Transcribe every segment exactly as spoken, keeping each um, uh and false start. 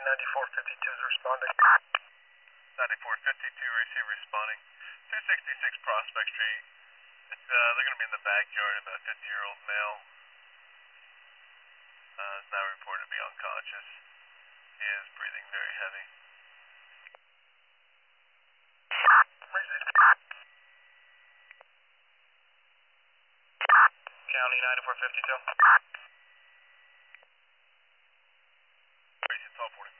ninety-four fifty-two is responding. ninety-four fifty-two, receive responding. two sixty-six Prospect Street. It's, uh, they're going to be in the backyard of a fifty-year-old male. Uh, is now reported to be unconscious. He is breathing very heavy. County ninety-four fifty-two. twelve forty.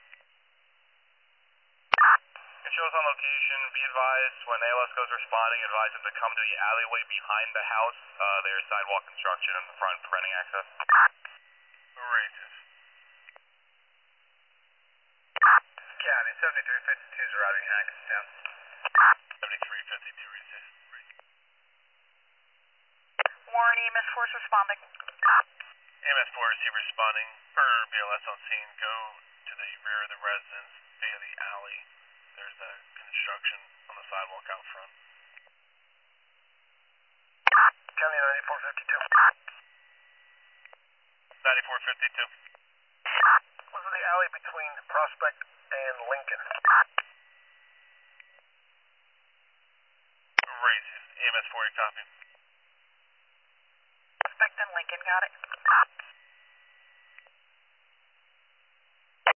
It shows on location. Be advised when A L S goes responding, advise them to come to the alleyway behind the house. Uh, there's sidewalk construction in the front, preventing access. Racist. County seventy-three fifty-two is routing Hackettstown. seventy-three fifty-two, receive. Warren E M S force responding. E M S four, receive responding. Per B L S on scene, go to the rear of the residence via the alley. There's a construction on the sidewalk out front. County ninety-four fifty-two. ninety-four fifty-two. What's in the alley between Prospect and Lincoln? Racist. E M S four, you copy? Prospect and Lincoln, got it.